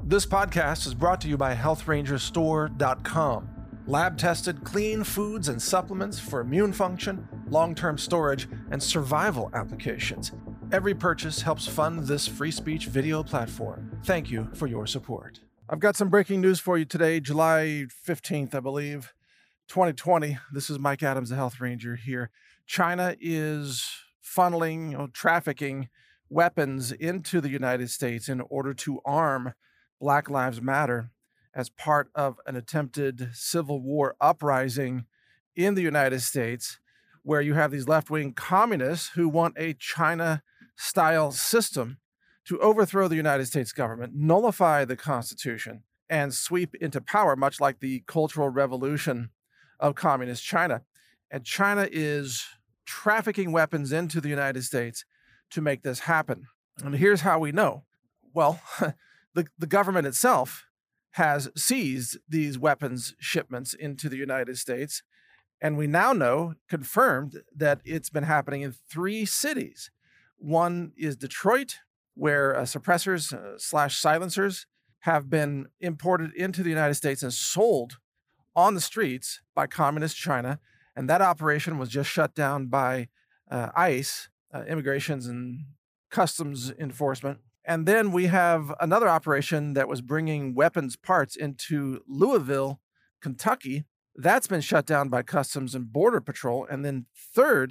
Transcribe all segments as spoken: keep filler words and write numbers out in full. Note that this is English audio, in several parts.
This podcast is brought to you by health ranger store dot com. Lab-tested clean foods and supplements for immune function, long-term storage, and survival applications. Every purchase helps fund this free speech video platform. Thank you for your support. I've got some breaking news for you today, July fifteenth, I believe, twenty twenty. This is Mike Adams, the Health Ranger here. China is funneling, you know, trafficking weapons into the United States in order to arm Black Lives Matter as part of an attempted civil war uprising in the United States, where you have these left-wing communists who want a China-style system to overthrow the United States government, nullify the Constitution, and sweep into power, much like the Cultural Revolution of Communist China. And China is trafficking weapons into the United States to make this happen. And here's how we know. Well, the, the government itself has seized these weapons shipments into the United States. And we now know, confirmed, that it's been happening in three cities. One is Detroit, where uh, suppressors uh, slash silencers have been imported into the United States and sold on the streets by communist China. And that operation was just shut down by uh, ICE, uh, Immigrations and Customs Enforcement. And then we have another operation that was bringing weapons parts into Louisville, Kentucky. That's been shut down by Customs and Border Patrol. And then third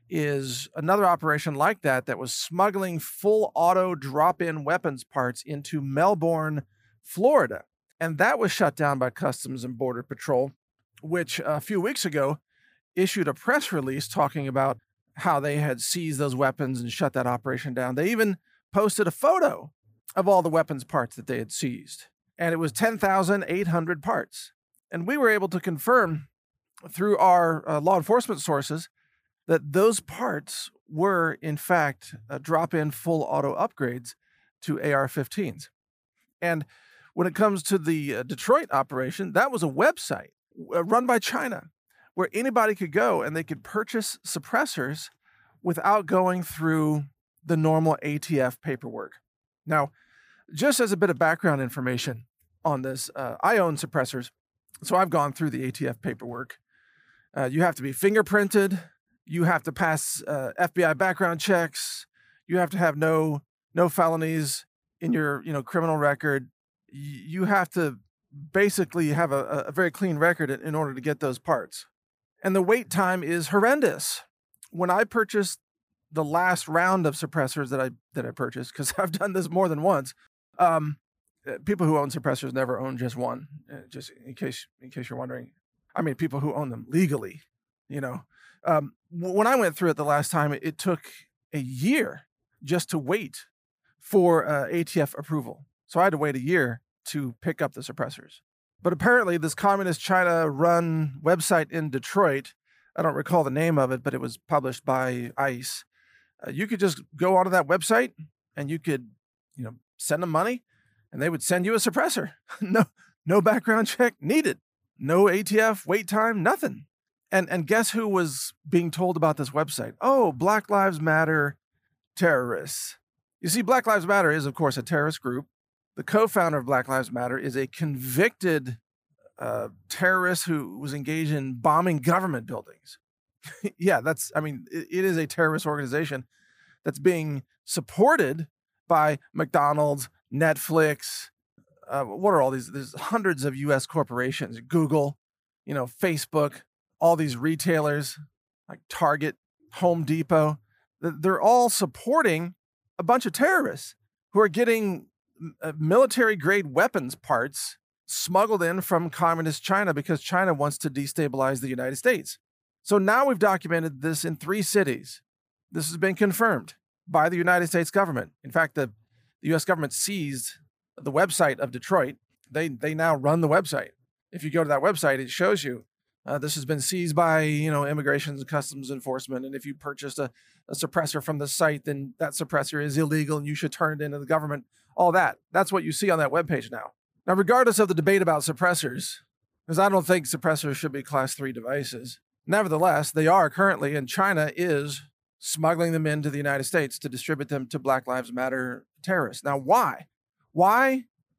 is another operation like that that was smuggling full auto drop-in weapons parts into Melbourne, Florida. And that was shut down by Customs and Border Patrol, which a few weeks ago issued a press release talking about how they had seized those weapons and shut that operation down. They even posted a photo of all the weapons parts that they had seized. And it was ten thousand eight hundred parts. And we were able to confirm through our uh, law enforcement sources that those parts were, in fact, uh, drop-in full auto upgrades to A R fifteens. And when it comes to the uh, Detroit operation, that was a website uh, run by China where anybody could go and they could purchase suppressors without going through the normal A T F paperwork. Now, just as a bit of background information on this, uh, I own suppressors, so I've gone through the A T F paperwork. Uh, you have to be fingerprinted. You have to pass uh, F B I background checks. You have to have no no felonies in your you know criminal record. You have to basically have a, a very clean record in, in order to get those parts. And the wait time is horrendous. When I purchased the last round of suppressors that I that I purchased, because I've done this more than once. Um, people who own suppressors never own just one. Uh, just in case in case you're wondering, I mean people who own them legally. You know, um, when I went through it the last time, it, it took a year just to wait for uh, A T F approval. So I had to wait a year to pick up the suppressors. But apparently, this communist China-run website in Detroit, I don't recall the name of it, but it was published by ICE. Uh, you could just go onto that website and you could, you know, send them money and they would send you a suppressor. no, no background check needed. No A T F, wait time, nothing. And and guess who was being told about this website? Oh, Black Lives Matter terrorists. You see, Black Lives Matter is, of course, a terrorist group. The co-founder of Black Lives Matter is a convicted uh, terrorist who was engaged in bombing government buildings. Yeah, that's, I mean, it, it is a terrorist organization that's being supported by McDonald's, Netflix. Uh, what are all these? There's hundreds of U S corporations, Google, you know, Facebook, all these retailers like Target, Home Depot. They're all supporting a bunch of terrorists who are getting uh, military-grade weapons parts smuggled in from communist China because China wants to destabilize the United States. So now we've documented this in three cities. This has been confirmed by the United States government. In fact, the, the U S government seized the website of Detroit. They they now run the website. If you go to that website, it shows you uh, this has been seized by, you know, Immigration and Customs Enforcement. And if you purchased a, a suppressor from the site, then that suppressor is illegal and you should turn it into the government. All that. That's what you see on that webpage now. Now, regardless of the debate about suppressors, because I don't think suppressors should be class three devices, nevertheless, they are currently, and China is smuggling them into the United States to distribute them to Black Lives Matter terrorists. Now, why? Why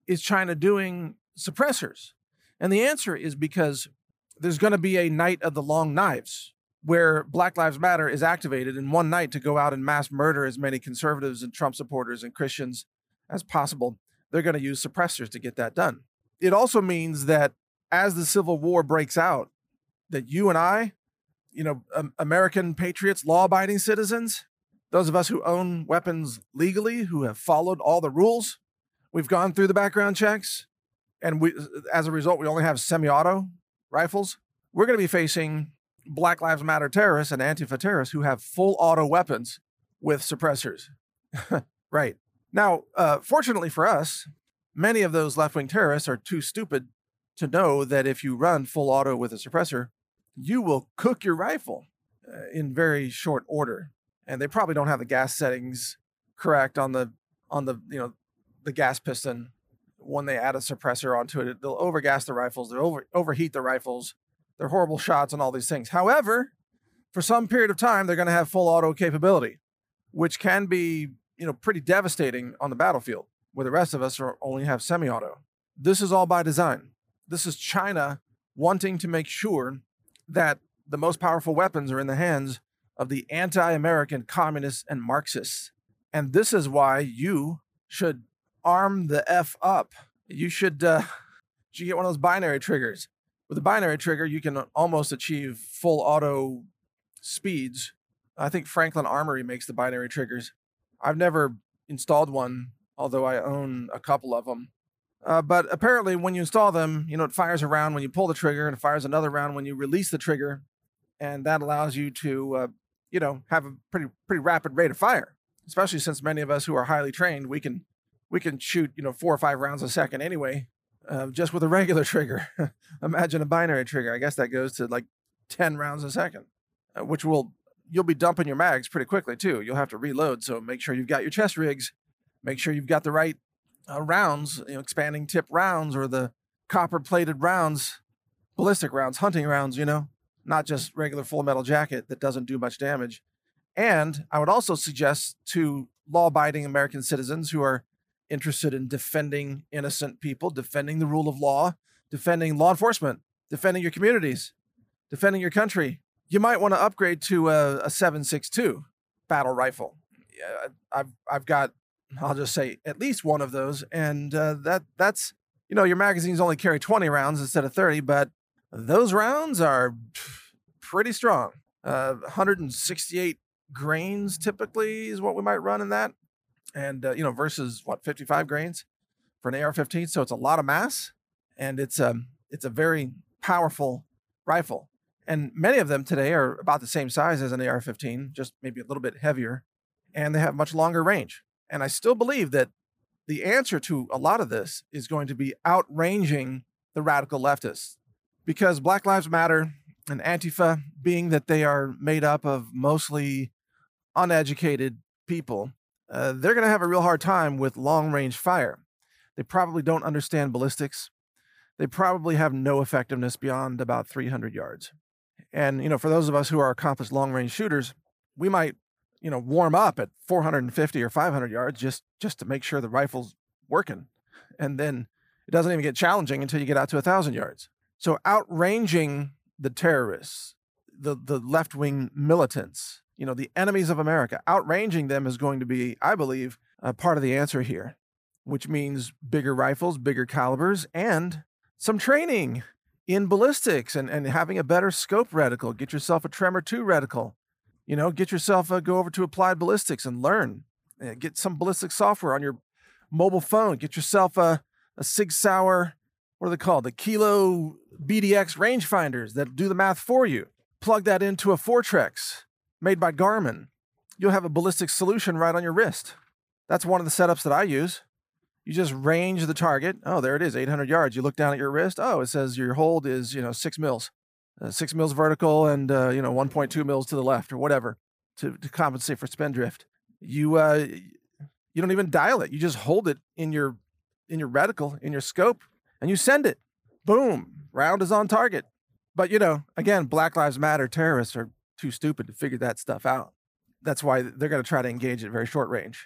is China doing suppressors? And the answer is because there's going to be a night of the long knives where Black Lives Matter is activated in one night to go out and mass murder as many conservatives and Trump supporters and Christians as possible. They're going to use suppressors to get that done. It also means that as the Civil War breaks out, that you and I, you know, um, American patriots, law-abiding citizens, those of us who own weapons legally, who have followed all the rules, we've gone through the background checks, and we, as a result, we only have semi-auto rifles. We're going to be facing Black Lives Matter terrorists and Antifa terrorists who have full auto weapons with suppressors. Right. Now, uh, fortunately for us, many of those left-wing terrorists are too stupid to know that if you run full auto with a suppressor, you will cook your rifle uh, in very short order. And they probably don't have the gas settings correct on the, on the, you know, the gas piston. When they add a suppressor onto it, they'll overgas the rifles, they'll over, overheat the rifles. They're horrible shots and all these things. However, for some period of time, they're going to have full auto capability, which can be, you know, pretty devastating on the battlefield, where the rest of us are only have semi-auto. This is all by design. This is China wanting to make sure that the most powerful weapons are in the hands of the anti-American communists and Marxists. And this is why you should arm the F up. You should, uh, you should get one of those binary triggers. With a binary trigger, you can almost achieve full auto speeds. I think Franklin Armory makes the binary triggers. I've never installed one, although I own a couple of them. Uh, but apparently when you install them, you know, it fires a round when you pull the trigger and it fires another round when you release the trigger. And that allows you to, uh, you know, have a pretty, pretty rapid rate of fire, especially since many of us who are highly trained, we can, we can shoot, you know, four or five rounds a second anyway. Uh, just with a regular trigger. Imagine a binary trigger. I guess that goes to like ten rounds a second, uh, which will, you'll be dumping your mags pretty quickly too. You'll have to reload. So make sure you've got your chest rigs, make sure you've got the right uh, rounds, you know, expanding tip rounds or the copper plated rounds, ballistic rounds, hunting rounds, you know, not just regular full metal jacket that doesn't do much damage. And I would also suggest to law-abiding American citizens who are interested in defending innocent people, defending the rule of law, defending law enforcement, defending your communities, defending your country, you might want to upgrade to a, a seven six two battle rifle. Yeah, I've I've got, I'll just say, at least one of those, and uh, that that's, you know, your magazines only carry twenty rounds instead of thirty, but those rounds are pretty strong. Uh, one hundred sixty-eight grains typically is what we might run in that. And, uh, you know, versus what, fifty-five grains for an A R fifteen. So it's a lot of mass, and it's um it's a very powerful rifle. And many of them today are about the same size as an A R fifteen, just maybe a little bit heavier, and they have much longer range. And I still believe that the answer to a lot of this is going to be outranging the radical leftists, because Black Lives Matter and Antifa, being that they are made up of mostly uneducated people, Uh, they're going to have a real hard time with long-range fire. They probably don't understand ballistics. They probably have no effectiveness beyond about three hundred yards. And, you know, for those of us who are accomplished long-range shooters, we might, you know, warm up at four hundred fifty or five hundred yards just, just to make sure the rifle's working. And then it doesn't even get challenging until you get out to one thousand yards. So outranging the terrorists, the, the left-wing militants, you know, the enemies of America, outranging them is going to be, I believe, a part of the answer here, which means bigger rifles, bigger calibers, and some training in ballistics and, and having a better scope reticle. Get yourself a Tremor two reticle, you know, get yourself a, go over to Applied Ballistics and learn, uh, get some ballistic software on your mobile phone, get yourself a, a Sig Sauer, what are they called? The Kilo B D X rangefinders that do the math for you. Plug that into a Fortrex made by Garmin. You'll have a ballistic solution right on your wrist. That's one of the setups that I use. You just range the target. Oh, there it is, eight hundred yards. You look down at your wrist. Oh, it says your hold is, you know, six mils, uh, six mils vertical and, uh, you know, one point two mils to the left or whatever to, to compensate for spin drift. You, uh, you don't even dial it. You just hold it in your, in your reticle, in your scope, and you send it. Boom, round is on target. But, you know, again, Black Lives Matter terrorists are too stupid to figure that stuff out. That's why they're going to try to engage at very short range.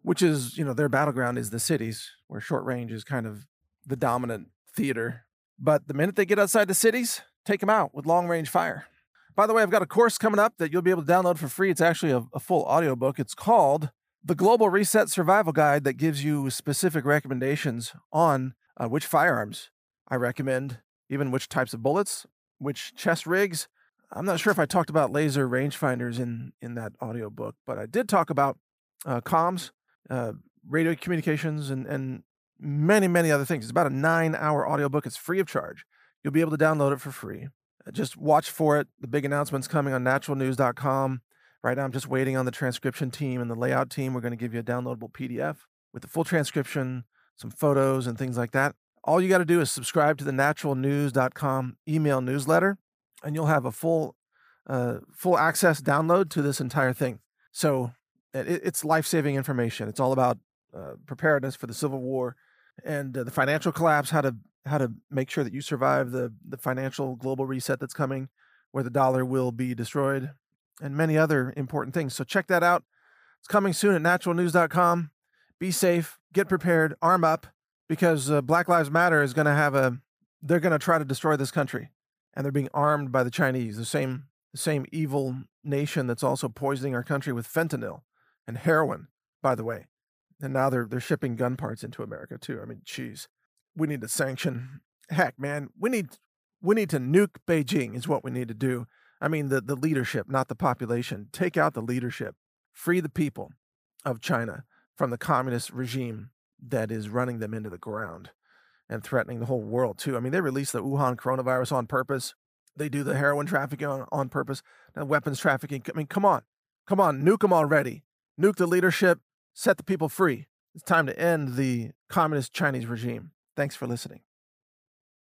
which is, you know, their battleground is the cities, where short range is kind of the dominant theater. But the minute they get outside the cities, take them out with long range fire. By the way, I've got a course coming up that you'll be able to download for free. It's actually a, a full audiobook. It's called The Global Reset Survival Guide, that gives you specific recommendations on uh, which firearms I recommend, even which types of bullets, which chest rigs. I'm not sure if I talked about laser rangefinders in, in that audiobook, but I did talk about uh, comms, uh, radio communications, and, and many, many other things. It's about a nine-hour audiobook. It's free of charge. You'll be able to download it for free. Uh, just watch for it. The big announcement's coming on natural news dot com. Right now, I'm just waiting on the transcription team and the layout team. We're going to give you a downloadable P D F with the full transcription, some photos, and things like that. All you got to do is subscribe to the natural news dot com email newsletter, and you'll have a full uh, full access download to this entire thing. So it, it's life-saving information. It's all about uh, preparedness for the Civil War and uh, the financial collapse, how to how to make sure that you survive the, the financial global reset that's coming, where the dollar will be destroyed, and many other important things. So check that out. It's coming soon at natural news dot com. Be safe, get prepared, arm up, because uh, Black Lives Matter is going to have a, they're going to try to destroy this country. And they're being armed by the Chinese, the same, the same evil nation that's also poisoning our country with fentanyl and heroin, by the way. And now they're, they're shipping gun parts into America too. I mean, geez, we need to sanction. Heck, man, we need, we need to nuke Beijing is what we need to do. I mean, the, the leadership, not the population. Take out the leadership. Free the people of China from the communist regime that is running them into the ground and threatening the whole world, too. I mean, they released the Wuhan coronavirus on purpose. They do the heroin trafficking on, on purpose, the weapons trafficking. I mean, come on. Come on, nuke them already. Nuke the leadership. Set the people free. It's time to end the communist Chinese regime. Thanks for listening.